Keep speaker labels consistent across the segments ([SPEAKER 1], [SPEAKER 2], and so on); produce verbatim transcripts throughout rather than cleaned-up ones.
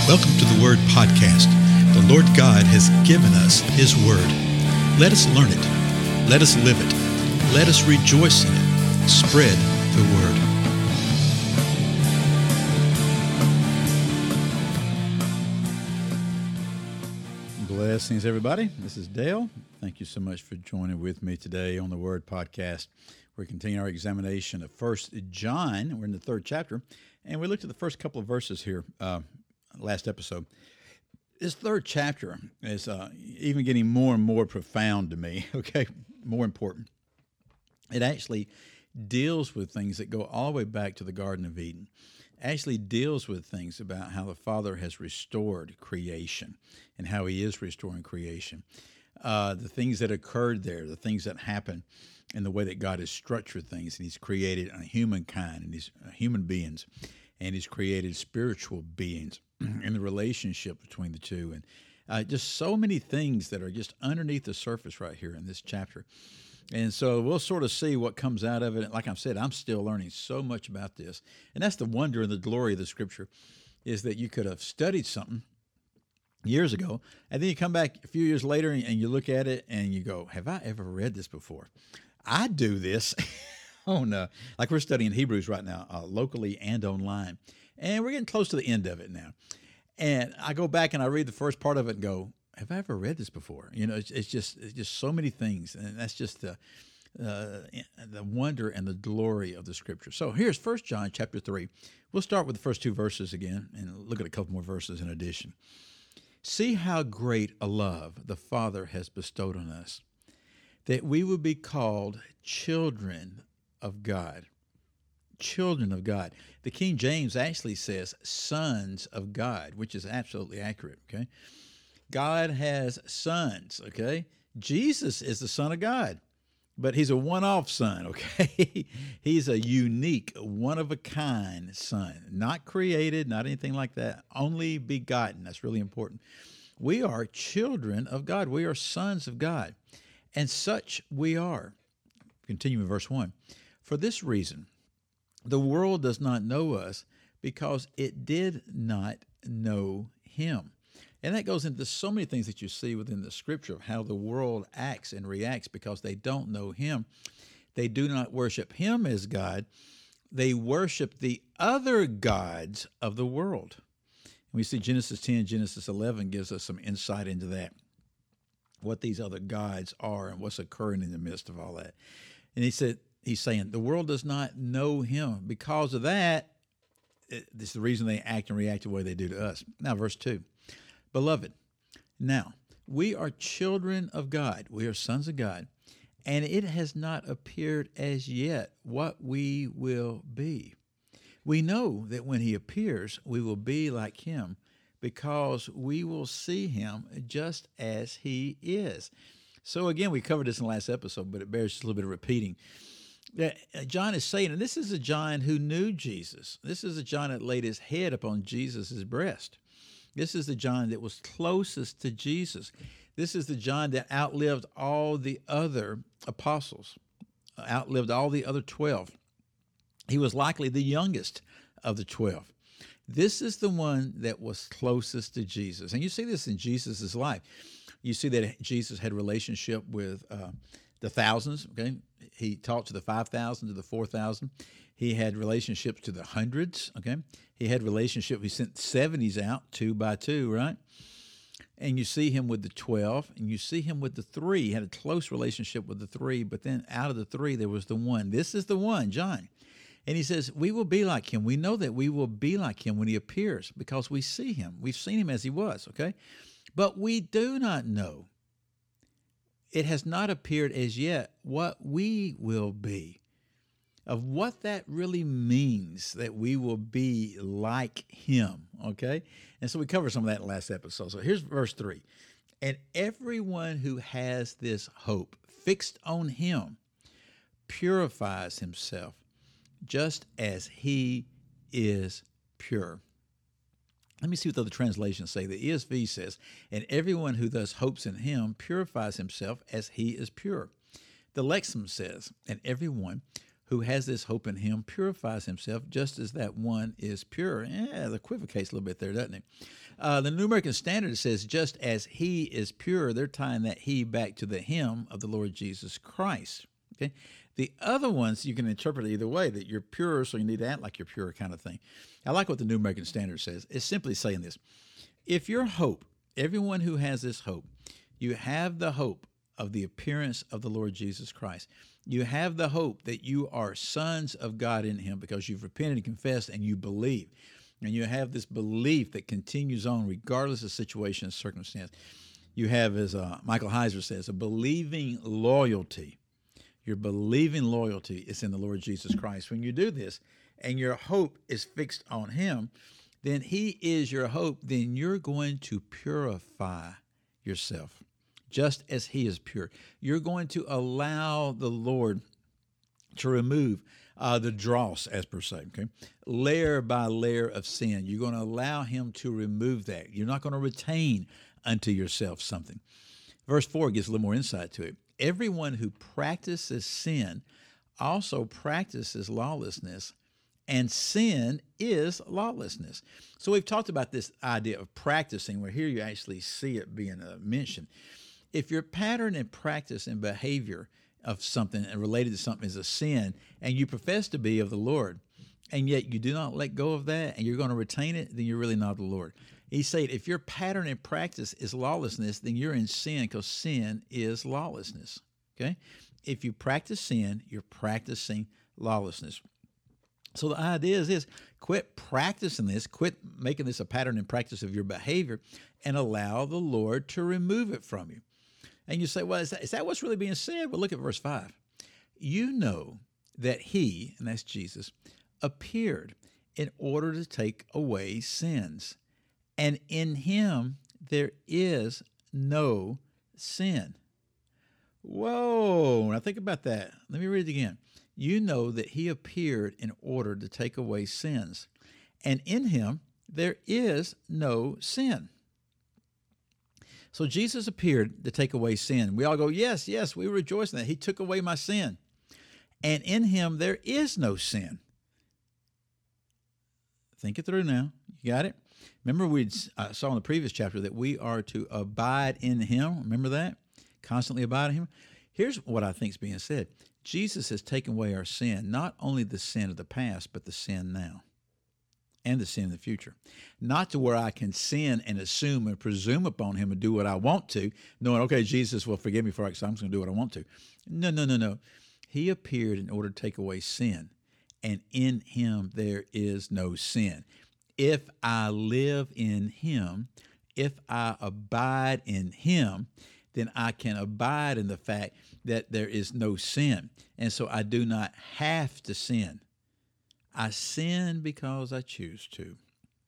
[SPEAKER 1] Welcome to the Word Podcast. The Lord God has given us His Word. Let us learn it. Let us live it. Let us rejoice in it. Spread the Word.
[SPEAKER 2] Blessings, everybody. This is Dale. Thank you so much for joining with me today on the Word Podcast. We're continuing our examination of First John. We're in the third chapter, and we looked at the first couple of verses here uh, last episode. This third chapter is uh, even getting more and more profound to me, okay, more important. It actually deals with things that go all the way back to the Garden of Eden. Actually deals with things about how the Father has restored creation and how He is restoring creation. Uh, the things that occurred there, the things that happen in the way that God has structured things, and He's created a humankind and He's uh, human beings, and He's created spiritual beings and the relationship between the two, and uh, just so many things that are just underneath the surface right here in this chapter. And so we'll sort of see what comes out of it. Like I've said, I'm still learning so much about this. And that's the wonder and the glory of the Scripture, is that you could have studied something years ago, and then you come back a few years later and you look at it and you go, have I ever read this before? I do this on, uh, like we're studying Hebrews right now, uh, locally and online. And we're getting close to the end of it now. And I go back and I read the first part of it and go, have I ever read this before? You know, it's, it's just it's just so many things, and that's just the uh, the wonder and the glory of the Scripture. So here's First John chapter three. We'll start with the first two verses again and look at a couple more verses in addition. See how great a love the Father has bestowed on us, that we would be called children of God. Children of God. The King James actually says sons of God, which is absolutely accurate, okay? God has sons, okay? Jesus is the Son of God, but He's a one-off son, okay? He's a unique, one-of-a-kind son, not created, not anything like that, only begotten. That's really important. We are children of God. We are sons of God, and such we are. Continue in verse one. For this reason, the world does not know us because it did not know Him. And that goes into so many things that you see within the Scripture of how the world acts and reacts because they don't know Him. They do not worship Him as God. They worship the other gods of the world. And we see Genesis ten, Genesis eleven gives us some insight into that, what these other gods are and what's occurring in the midst of all that. And he said, he's saying the world does not know Him. Because of that, it, this is the reason they act and react the way they do to us. Now, verse two. Beloved, now we are children of God. We are sons of God, and it has not appeared as yet what we will be. We know that when He appears, we will be like Him because we will see Him just as He is. So again, we covered this in the last episode, but it bears just a little bit of repeating. John is saying, and this is a John who knew Jesus. This is a John that laid his head upon Jesus' breast. This is the John that was closest to Jesus. This is the John that outlived all the other apostles, outlived all the other twelve. He was likely the youngest of the twelve. This is the one that was closest to Jesus. And you see this in Jesus' life. You see that Jesus had a relationship with uh, the thousands, okay? He talked to the five thousand, to the four thousand. He had relationships to the hundreds, okay? He had relationships. He sent seventies out two by two, right? And you see Him with the twelve, and you see Him with the three. He had a close relationship with the three, but then out of the three, there was the one. This is the one, John. And he says, we will be like Him. We know that we will be like Him when He appears because we see Him. We've seen Him as He was, okay? But we do not know. It has not appeared as yet what we will be. Of what that really means, that we will be like Him, okay? And so we covered some of that in the last episode. So here's verse three. And everyone who has this hope fixed on Him purifies himself just as He is pure. Let me see what the other translations say. The E S V says, and everyone who thus hopes in Him purifies himself as He is pure. The Lexham says, and everyone who has this hope in him purifies himself just as that one is pure. Yeah, it equivocates a little bit there, doesn't it? Uh, the New American Standard says, just as he is pure, they're tying that he back to the him of the Lord Jesus Christ. Okay. The other ones you can interpret either way, that you're pure, so you need to act like you're pure kind of thing. I like what the New American Standard says. It's simply saying this. If your hope, everyone who has this hope, you have the hope of the appearance of the Lord Jesus Christ. You have the hope that you are sons of God in him because you've repented and confessed and you believe. And you have this belief that continues on regardless of situation and circumstance. You have, as uh, Michael Heiser says, a believing loyalty. Your believing loyalty is in the Lord Jesus Christ. When you do this and your hope is fixed on him, then he is your hope. Then you're going to purify yourself just as he is pure. You're going to allow the Lord to remove uh, the dross, as per se, okay? Layer by layer of sin. You're going to allow him to remove that. You're not going to retain unto yourself something. Verse four gives a little more insight to it. Everyone who practices sin also practices lawlessness, and sin is lawlessness. So we've talked about this idea of practicing, where here you actually see it being uh, mentioned. If your pattern and practice and behavior of something and related to something is a sin, and you profess to be of the Lord, and yet you do not let go of that, and you're going to retain it, then you're really not of the Lord. He said, if your pattern and practice is lawlessness, then you're in sin, because sin is lawlessness. Okay? If you practice sin, you're practicing lawlessness. So the idea is this: quit practicing this, quit making this a pattern and practice of your behavior, and allow the Lord to remove it from you. And you say, well, is that, is that what's really being said? Well, look at verse five. You know that he, and that's Jesus, appeared in order to take away sins. And in him there is no sin. Whoa, now think about that. Let me read it again. You know that he appeared in order to take away sins. And in him there is no sin. So Jesus appeared to take away sin. We all go, yes, yes, we rejoice in that. He took away my sin. And in him there is no sin. Think it through now. You got it? Remember we uh, saw in the previous chapter that we are to abide in him. Remember that? Constantly abide in him. Here's what I think is being said. Jesus has taken away our sin, not only the sin of the past, but the sin now and the sin in the future. Not to where I can sin and assume and presume upon him and do what I want to, knowing, okay, Jesus will forgive me for it, so I'm just going to do what I want to. No, no, no, no. He appeared in order to take away sin, and in him there is no sin. If I live in him, if I abide in him, then I can abide in the fact that there is no sin. And so I do not have to sin. I sin because I choose to.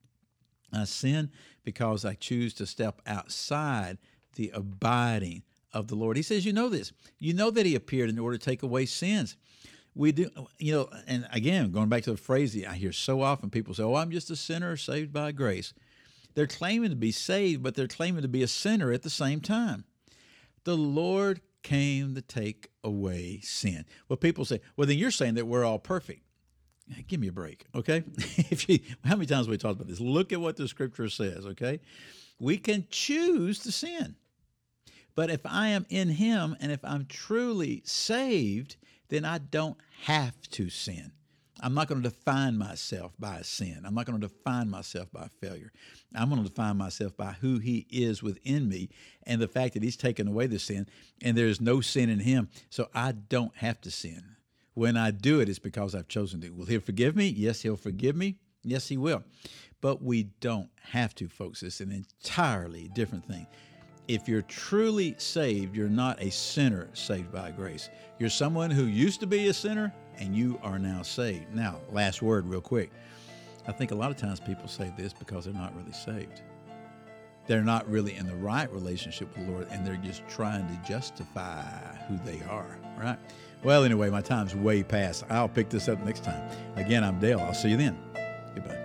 [SPEAKER 2] I sin because I choose to step outside the abiding of the Lord. He says, you know this. You know that he appeared in order to take away sins. We do, you know, and again, going back to the phrase that I hear so often, people say, oh, I'm just a sinner saved by grace. They're claiming to be saved, but they're claiming to be a sinner at the same time. The Lord came to take away sin. Well, people say, well, then you're saying that we're all perfect. Give me a break, okay? If you, how many times have we talked about this? Look at what the scripture says, okay? We can choose to sin. But if I am in him and if I'm truly saved, then I don't have to sin. I'm not going to define myself by a sin. I'm not going to define myself by failure. I'm going to define myself by who he is within me and the fact that he's taken away the sin and there is no sin in him, so I don't have to sin. When I do it, it's because I've chosen to. Will he forgive me? Yes, he'll forgive me. Yes, he will. But we don't have to, folks. It's an entirely different thing. If you're truly saved, you're not a sinner saved by grace. You're someone who used to be a sinner, and you are now saved. Now, last word real quick. I think a lot of times people say this because they're not really saved. They're not really in the right relationship with the Lord, and they're just trying to justify who they are, right? Well, anyway, my time's way past. I'll pick this up next time. Again, I'm Dale. I'll see you then. Goodbye.